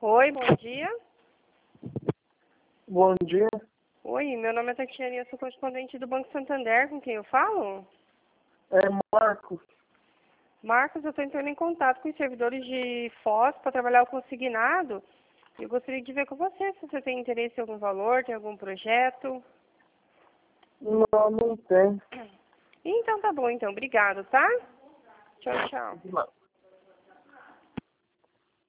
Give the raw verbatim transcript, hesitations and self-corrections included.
Oi, bom dia. Bom dia. Oi, meu nome é Tatiana e eu sou correspondente do Banco Santander, com quem eu falo? É Marcos. Marcos, eu estou entrando em contato com os servidores de Foz para trabalhar o consignado. Eu gostaria de ver com você se você tem interesse em algum valor, tem algum projeto. Não, não tem. Então tá bom, então. Obrigado, tá? Tchau, tchau. Não.